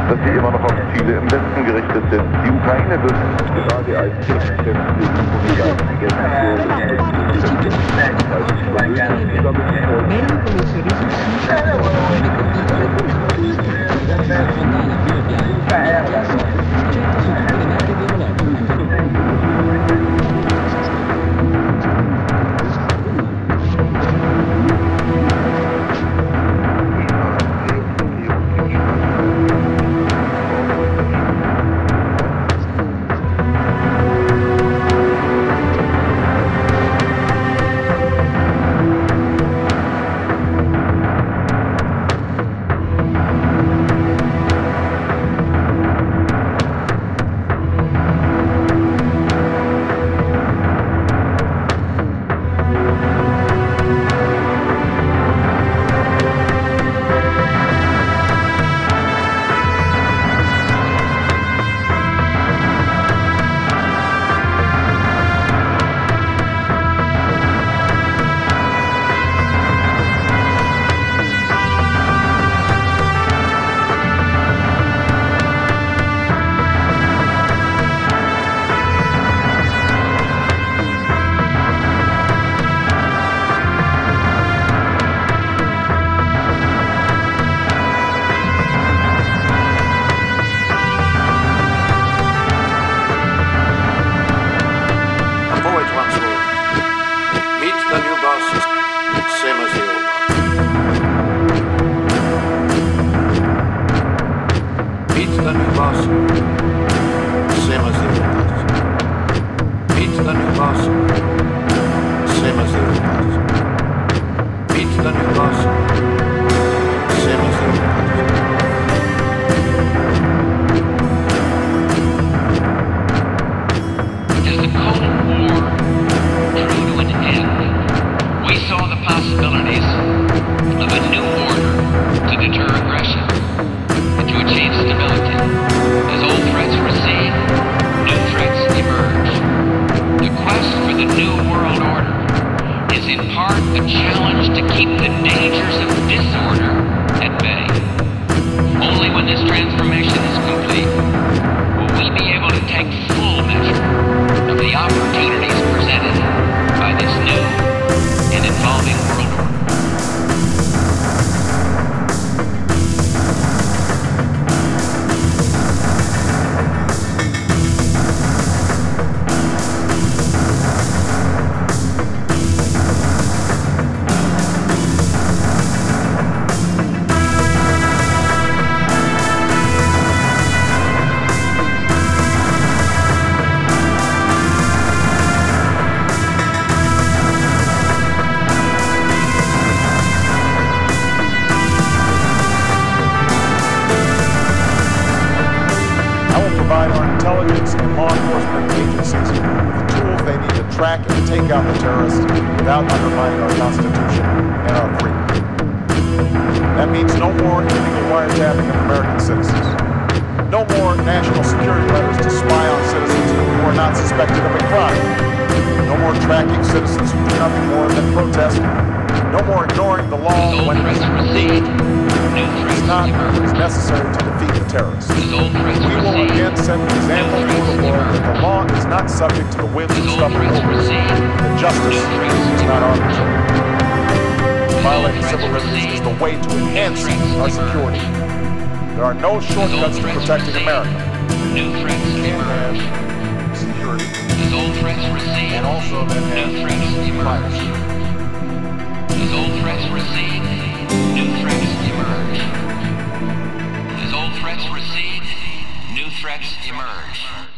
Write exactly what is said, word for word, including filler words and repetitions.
dass sie immer noch auf Ziele im Westen gerichtet sind. Die Ukraine wird gerade als intelligence and law enforcement agencies with the tools they need to track and take out the terrorists without undermining our Constitution and our freedom. That means no more illegal wiretapping of American citizens. No more national security letters to spy on citizens who are not suspected of a crime. No more tracking citizens who do nothing more than protest. No more ignoring the law when it is not what is necessary to defeat the terrorists. We will again set an example for the world that the law is not subject to the whims of stubborn rulers, and that justice is not arbitrary. Violating civil liberties is the way to enhance our security. There are no shortcuts to protecting America. New threats emerge. Security. As old threats recede, And also that new threats emerge. As old threats recede, new threats emerge. As old threats recede, new threats emerge.